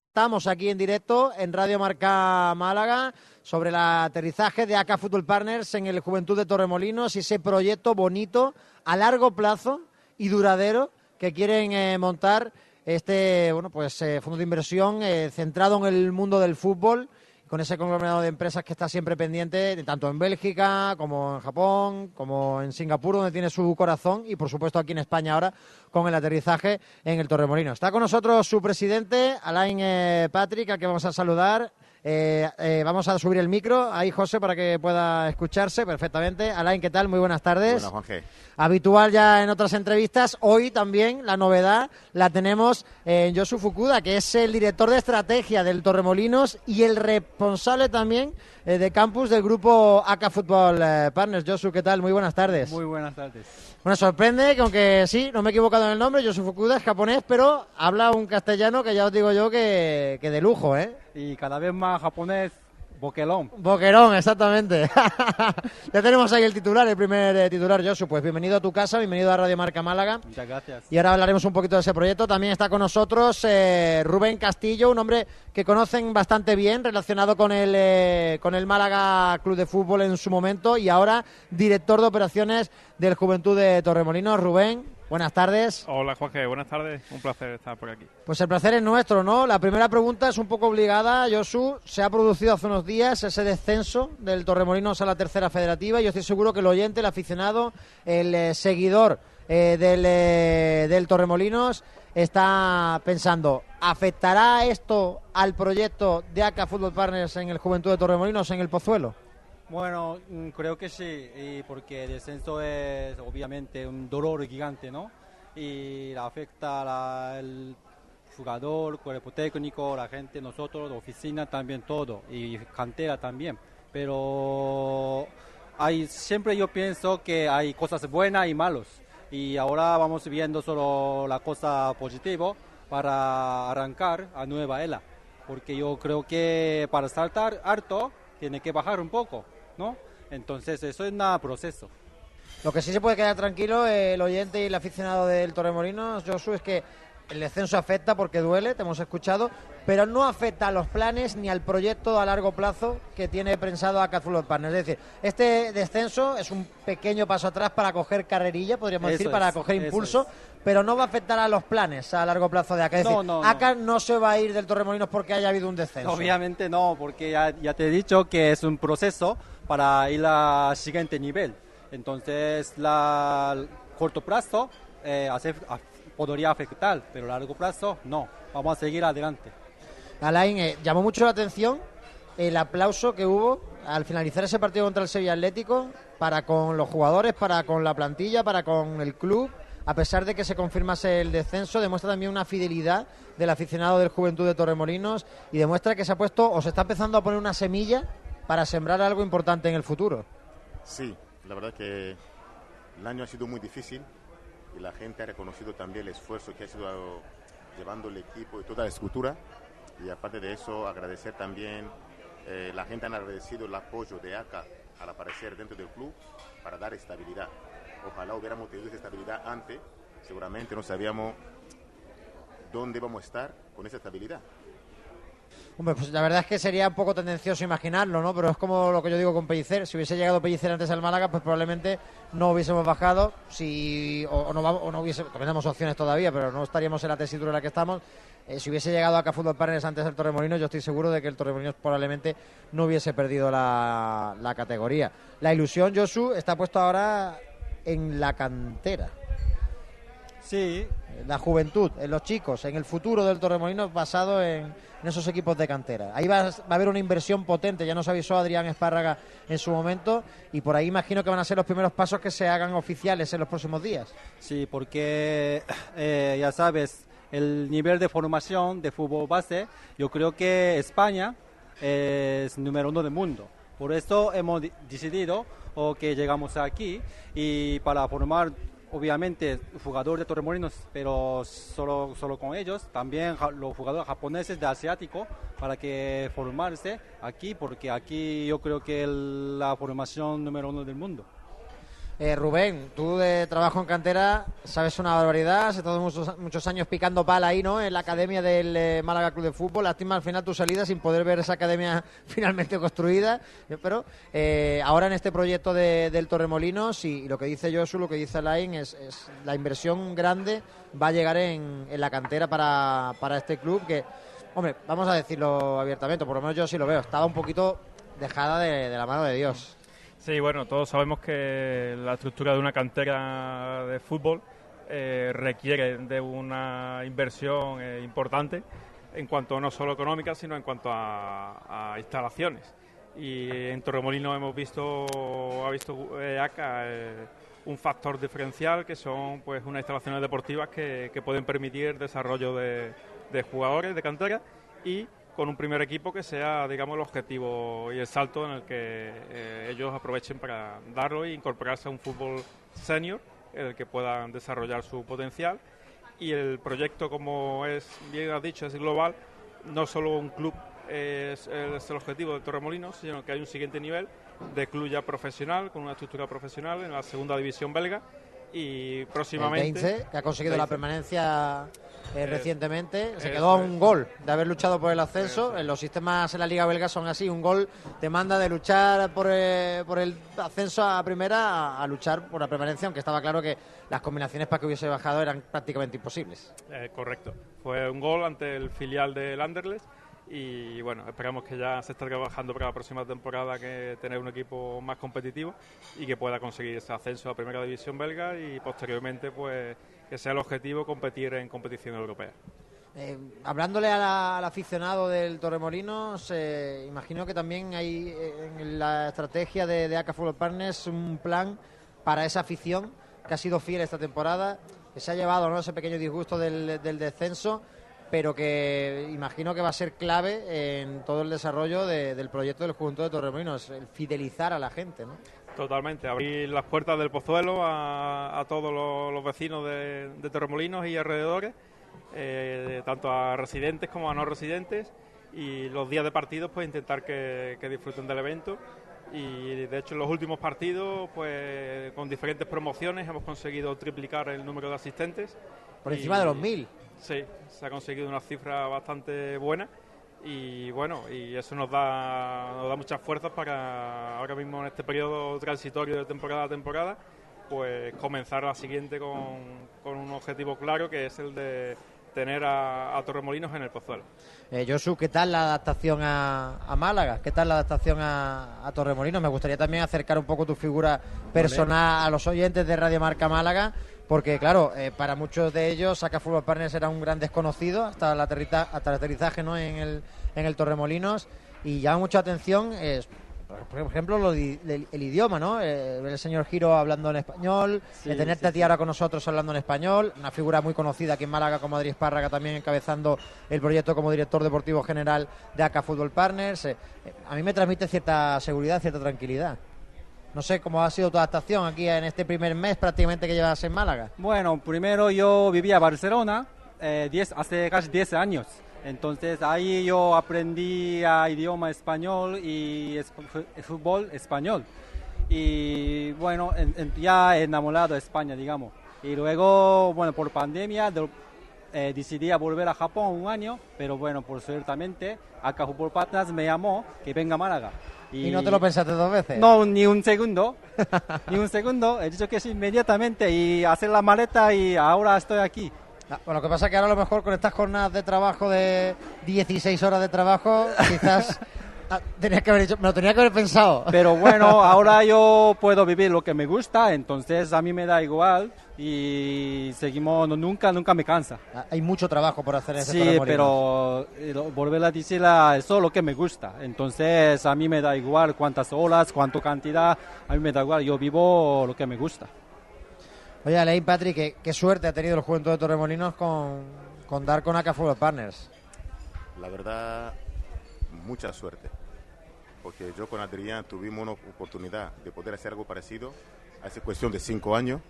Estamos aquí en directo en Radio Marca Málaga sobre el aterrizaje de AK Football Partners en el Juventud de Torremolinos y ese proyecto bonito a largo plazo y duradero que quieren montar este fondo de inversión centrado en el mundo del fútbol, con ese conglomerado de empresas que está siempre pendiente, tanto en Bélgica como en Japón, como en Singapur, donde tiene su corazón, y por supuesto aquí en España ahora con el aterrizaje en el Torremolinos. Está con nosotros su presidente, Alain Patrick, al que vamos a saludar. Vamos a subir el micro ahí, José, para que pueda escucharse perfectamente. Alain, ¿qué tal? Muy buenas tardes. Buenas, Juanje. Habitual ya en otras entrevistas. Hoy también la novedad la tenemos en Josu Fukuda, que es el director de estrategia del Torremolinos y el responsable también de campus del grupo AK Football Partners. Josu, ¿qué tal? Muy buenas tardes. Muy buenas tardes. Bueno, sorprende que, aunque sí, no me he equivocado en el nombre, Josu Fukuda es japonés, pero habla un castellano que ya os digo yo que de lujo, ¿eh? Y cada vez más japonés, boquerón. Boquerón, exactamente. Ya tenemos ahí el titular, el primer titular, Josu. Pues bienvenido a tu casa, bienvenido a Radio Marca Málaga. Muchas gracias. Y ahora hablaremos un poquito de ese proyecto. También está con nosotros Rubén Castillo, un hombre que conocen bastante bien, relacionado con el Málaga Club de Fútbol en su momento y ahora director de operaciones del Juventud de Torremolinos. Rubén, buenas tardes. Hola, Jorge, buenas tardes. Un placer estar por aquí. Pues el placer es nuestro, ¿no? La primera pregunta es un poco obligada, Josu. Se ha producido hace unos días ese descenso del Torremolinos a la tercera federativa y yo estoy seguro que el oyente, el aficionado, el seguidor del Torremolinos está pensando, ¿afectará esto al proyecto de AK Football Partners en el Juventud de Torremolinos, en el Pozuelo? Bueno, creo que sí, y porque el descenso es obviamente un dolor gigante, ¿no? Y afecta al jugador, cuerpo técnico, la gente, nosotros, la oficina también, todo, y cantera también. Pero siempre yo pienso que hay cosas buenas y malas, y ahora vamos viendo solo la cosa positiva para arrancar a nueva era, porque yo creo que para saltar alto tiene que bajar un poco, ¿no? Entonces eso es un proceso. Lo que sí se puede quedar tranquilo el oyente y el aficionado del Torremolinos, Josu, es que el descenso afecta porque duele, te hemos escuchado, pero no afecta a los planes ni al proyecto a largo plazo que tiene pensado AK Football Partners. Es decir, este descenso es un pequeño paso atrás para coger carrerilla, podríamos decir, para coger impulso, pero no va a afectar a los planes a largo plazo de AK. Es decir, AK no se va a ir del Torremolinos porque haya habido un descenso. Obviamente no, porque ya te he dicho que es un proceso para ir al siguiente nivel. Entonces, corto plazo podría afectar, pero a largo plazo no. Vamos a seguir adelante. Alain, llamó mucho la atención el aplauso que hubo al finalizar ese partido contra el Sevilla Atlético para con los jugadores, para con la plantilla, para con el club. A pesar de que se confirmase el descenso, demuestra también una fidelidad del aficionado del Juventud de Torremolinos y demuestra que se ha puesto o se está empezando a poner una semilla para sembrar algo importante en el futuro. Sí, la verdad que el año ha sido muy difícil y la gente ha reconocido también el esfuerzo que ha sido llevando el equipo y toda la estructura, y aparte de eso agradecer también, la gente ha agradecido el apoyo de AK al aparecer dentro del club para dar estabilidad. Ojalá hubiéramos tenido esa estabilidad antes, seguramente no sabíamos dónde vamos a estar con esa estabilidad. Hombre, pues la verdad es que sería un poco tendencioso imaginarlo, ¿no? Pero es como lo que yo digo con Pellicer. Si hubiese llegado Pellicer antes al Málaga, pues probablemente no hubiésemos bajado. O no hubiese, tenemos opciones todavía, pero no estaríamos en la tesitura en la que estamos. Si hubiese llegado a AK Football Partners antes del Torremolinos, yo estoy seguro de que el Torremolinos probablemente no hubiese perdido la categoría. La ilusión, Josu, está puesta ahora en la cantera. Sí. La juventud, en los chicos, en el futuro del Torremolinos basado en esos equipos de cantera. Ahí va a haber una inversión potente, ya nos avisó Adrián Espárraga en su momento, y por ahí imagino que van a ser los primeros pasos que se hagan oficiales en los próximos días. Sí, porque ya sabes, el nivel de formación de fútbol base, yo creo que España es número 1 del mundo. Por eso hemos decidido que llegamos aquí y para formar obviamente jugadores de Torremolinos, pero solo con ellos, también los jugadores japoneses de asiático para que formarse aquí, porque aquí yo creo que es la formación número 1 del mundo. Rubén, tú de trabajo en cantera sabes una barbaridad, has estado muchos años picando pala ahí, ¿no? En la academia del Málaga Club de Fútbol. Lástima al final tu salida sin poder ver esa academia finalmente construida. Pero ahora en este proyecto del Torremolinos, y lo que dice Josu, lo que dice Alain, es la inversión grande va a llegar en la cantera para este club que, hombre, vamos a decirlo abiertamente, por lo menos yo sí lo veo, estaba un poquito dejada de la mano de Dios. Sí, bueno, todos sabemos que la estructura de una cantera de fútbol requiere de una inversión importante en cuanto no solo económica, sino en cuanto a instalaciones. Y en Torremolinos ha visto ACA un factor diferencial, que son pues unas instalaciones deportivas que pueden permitir el desarrollo de jugadores de cantera, y con un primer equipo que sea, digamos, el objetivo y el salto en el que ellos aprovechen para darlo e incorporarse a un fútbol senior en el que puedan desarrollar su potencial. Y el proyecto, como bien has dicho, es global. No solo un club es el objetivo de Torremolinos, sino que hay un siguiente nivel de club ya profesional, con una estructura profesional en la segunda división belga, y próximamente... El Deinze, que ha conseguido la permanencia recientemente, se quedó a un gol de haber luchado por el ascenso. En los sistemas en la Liga Belga son así, un gol te manda de luchar por el ascenso a primera a luchar por la permanencia, aunque estaba claro que las combinaciones para que hubiese bajado eran prácticamente imposibles. Correcto, fue un gol ante el filial del Anderlecht. Y bueno, esperamos que ya se esté trabajando para la próxima temporada, que tener un equipo más competitivo y que pueda conseguir ese ascenso a Primera División belga, y posteriormente pues que sea el objetivo competir en competición europea. Hablándole al aficionado del Torremolinos, imagino que también hay en la estrategia de ACA Football Partners un plan para esa afición que ha sido fiel esta temporada, que se ha llevado, ¿no?, ese pequeño disgusto del descenso, pero que imagino que va a ser clave en todo el desarrollo del proyecto del Juventud de Torremolinos, el fidelizar a la gente, ¿no? Totalmente, abrir las puertas del Pozuelo a todos los vecinos de Torremolinos y alrededores, tanto a residentes como a no residentes, y los días de partidos pues intentar que disfruten del evento. Y de hecho en los últimos partidos pues con diferentes promociones hemos conseguido triplicar el número de asistentes. Por encima de los 1000. Sí, se ha conseguido una cifra bastante buena, y bueno, y eso nos da muchas fuerzas para ahora mismo, en este periodo transitorio de temporada a temporada, pues comenzar la siguiente con un objetivo claro, que es el de tener a Torremolinos en el Pozuelo. Josu, ¿qué tal la adaptación a Málaga? ¿Qué tal la adaptación a Torremolinos? Me gustaría también acercar un poco tu figura personal a los oyentes de Radio Marca Málaga, porque claro, para muchos de ellos ACA Football Partners era un gran desconocido hasta el aterrizaje, ¿no?, en el Torremolinos, y llama mucha atención por ejemplo el idioma, ¿no? Ver el señor Giro hablando en español, tenerte a ti ahora con nosotros hablando en español, una figura muy conocida aquí en Málaga como Adri Espárraga, también encabezando el proyecto como director deportivo general de ACA Football Partners. A mí me transmite cierta seguridad, cierta tranquilidad. No sé cómo ha sido tu adaptación aquí en este primer mes prácticamente que llevas en Málaga. Bueno, primero yo vivía en Barcelona hace casi 10 años. Entonces ahí yo aprendí idioma español y fútbol español. Y bueno, ya enamorado de España, digamos. Y luego, bueno, por pandemia decidí a volver a Japón un año, pero bueno, por suertamente ACA Football Partners me llamó que venga a Málaga. ¿Y no te lo pensaste dos veces? No, ni un segundo. Ni un segundo. He dicho que sí inmediatamente y hacer la maleta, y ahora estoy aquí. Bueno, lo que pasa es que ahora a lo mejor con estas jornadas de trabajo de 16 horas de trabajo, quizás me lo tenía que haber pensado. Pero bueno, ahora yo puedo vivir lo que me gusta, entonces a mí me da igual y seguimos, nunca me cansa. Hay mucho trabajo por hacer en ese Sí, pero volver a decir eso es lo que me gusta. Entonces a mí me da igual cuántas horas, cuánta cantidad, a mí me da igual, yo vivo lo que me gusta. Oye, Alain, Patrick, ¿qué suerte ha tenido el Juventud de Torremolinos con dar con ACA Football Partners? La verdad, mucha suerte, porque yo con Adrián tuvimos una oportunidad de poder hacer algo parecido hace cuestión de 5 años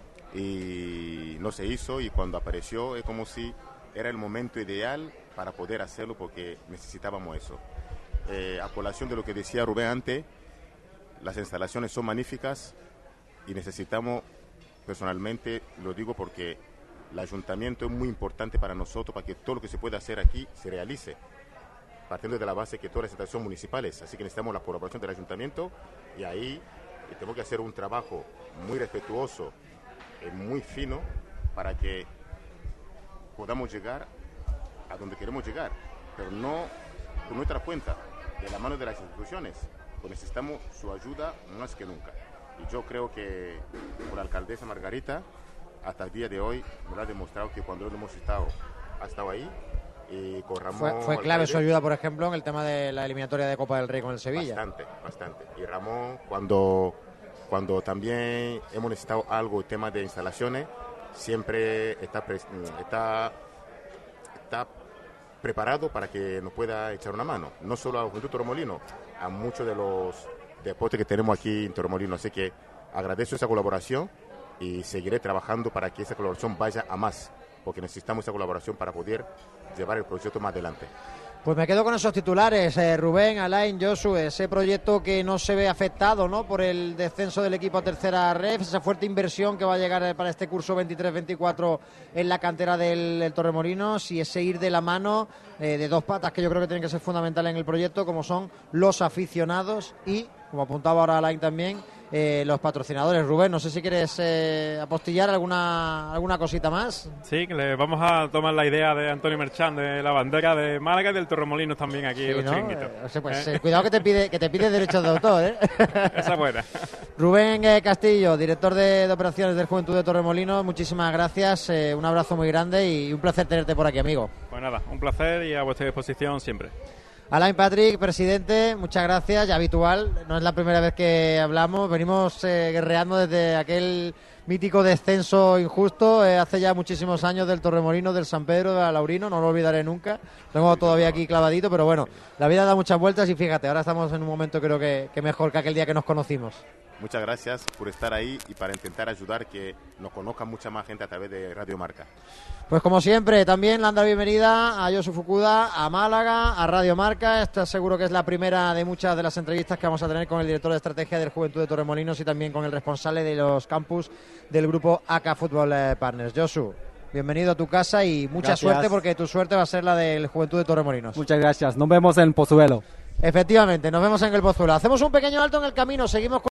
y no se hizo, y cuando apareció es como si era el momento ideal para poder hacerlo, porque necesitábamos eso. A colación de lo que decía Rubén antes, las instalaciones son magníficas, y necesitamos, personalmente lo digo porque el ayuntamiento es muy importante para nosotros, para que todo lo que se pueda hacer aquí se realice, partiendo de la base que todas las instituciones son municipales, así que necesitamos la colaboración del ayuntamiento y ahí tenemos que hacer un trabajo muy respetuoso, muy fino, para que podamos llegar a donde queremos llegar, pero no por nuestra cuenta, de la mano de las instituciones, pues necesitamos su ayuda más que nunca. Y yo creo que por la alcaldesa Margarita, hasta el día de hoy, nos ha demostrado que cuando hemos estado, ha estado ahí. Y con Ramón fue clave su ayuda, por ejemplo, en el tema de la eliminatoria de Copa del Rey con el Sevilla. Bastante. Y Ramón, cuando también hemos necesitado algo, el tema de instalaciones, siempre está preparado para que nos pueda echar una mano. No solo a Juventud Torremolinos, a muchos de los deportes que tenemos aquí en Torremolinos. Así que agradezco esa colaboración y seguiré trabajando para que esa colaboración vaya a más, porque necesitamos esa colaboración para poder llevar el proyecto más adelante. Pues me quedo con esos titulares, Rubén, Alain, Josu, ese proyecto que no se ve afectado, ¿no?, por el descenso del equipo a tercera ref, esa fuerte inversión que va a llegar para este curso 23-24 en la cantera del Torremolinos, y ese ir de la mano de dos patas que yo creo que tienen que ser fundamentales en el proyecto, como son los aficionados y, como apuntaba ahora Alain también, los patrocinadores. Rubén, no sé si quieres apostillar alguna cosita más. Sí, que le vamos a tomar la idea de Antonio Merchán, de la bandera de Málaga y del Torremolinos también aquí, sí, los, ¿no?, chiringuitos. Cuidado que te pide derechos de autor, ¿eh? Esa es buena. Rubén Castillo, director de operaciones del Juventud de Torremolinos, muchísimas gracias, un abrazo muy grande y un placer tenerte por aquí, amigo. Pues nada, un placer y a vuestra disposición siempre. Alain Patrick, presidente, muchas gracias, ya habitual, no es la primera vez que hablamos, venimos guerreando desde aquel mítico descenso injusto, hace ya muchísimos años, del Torremolinos, del San Pedro, de Laurino, no lo olvidaré nunca, tengo todavía aquí clavadito, pero bueno, la vida da muchas vueltas y fíjate, ahora estamos en un momento creo que mejor que aquel día que nos conocimos. Muchas gracias por estar ahí y para intentar ayudar que nos conozca mucha más gente a través de Radio Marca. Pues como siempre, también le dan la bienvenida a Josu Fukuda, a Málaga, a Radio Marca. Esta seguro que es la primera de muchas de las entrevistas que vamos a tener con el director de estrategia del Juventud de Torremolinos y también con el responsable de los campus del grupo AK Football Partners. Josu, bienvenido a tu casa y mucha suerte, porque tu suerte va a ser la del Juventud de Torremolinos. Muchas gracias, nos vemos en Pozuelo. Efectivamente, nos vemos en el Pozuelo. Hacemos un pequeño alto en el camino, seguimos con